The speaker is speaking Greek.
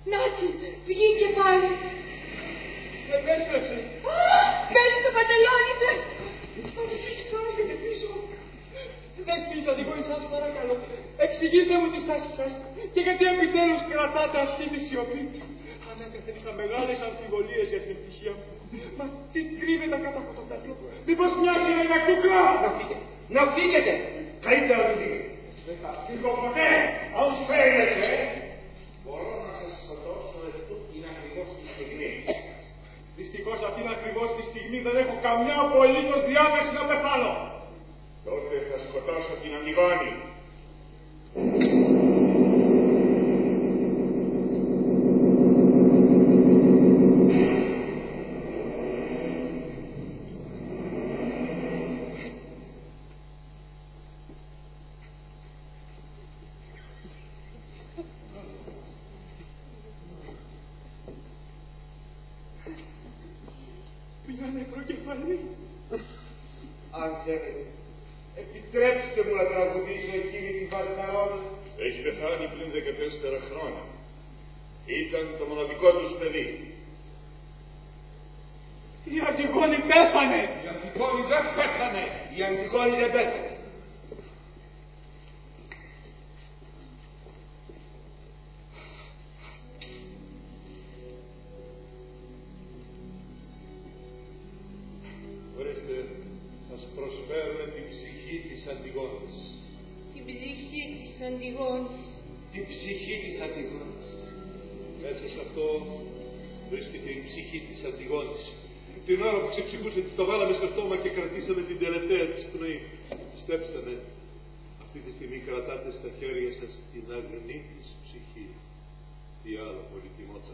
Νάτι, βγήκε πάλι. Επέστρεψε. Μπαίνει στο παντελόνι του. Πίσω, έρχεται πίσω. Δεσποινής Αντιγόνη, σας παρακαλώ, εξηγήστε μου τη στάση σας και γιατί επιτέλους κρατάτε ασχήμη σιωπή. Ανάκαθεν είχα μεγάλες αμφιβολίες για την ευτυχία μου. Μα τι κρύβεται κάτω από το πλατό. Μήπως μοιάζει ένα κούκλο. Να φύγετε. Καλύτερα να φύγετε. Δεν θα φύγω ποτέ. Αν φαίνεται. Μπορώ να σας σκοτώσω εφτού είναι ακριβώς τη στιγμή. Δυστυχώς αυτήν ακριβώς τη στιγμή δεν έχω καμιά απολύτως διάθεση να πεθάνω. Τότε θα σκοτώσω την Αντιγόνη. Πήγανε προκεφαλή. Αν θέλετε, επιτρέψτε μου να τραγουδήσω εκείνη την Βαρκαρόνα. Έχει πεθάνει πριν 14 χρόνια. Ήταν το μοναδικό τους παιδί. Η Αντιγόνη πέθανε. Η Αντιγόνη δεν πέθανε. Η Αντιγόνη δεν πέθανε. Ορίστε, σας προσφέρουμε την ψυχή της Αντιγόνης. Την ψυχή της Αντιγόνης. Την ψυχή της Αντιγόνης. Μέσα σε αυτό βρίσκεται η ψυχή της Αντιγόνης. Την ώρα που ξεψυχούσε, της το βάλαμε στο στόμα και κρατήσαμε την τελευταία της πνοή. Πιστέψτε με, αυτή τη στιγμή κρατάτε στα χέρια σας την αγνή της ψυχή. Τι άλλο πολυτιμότερο.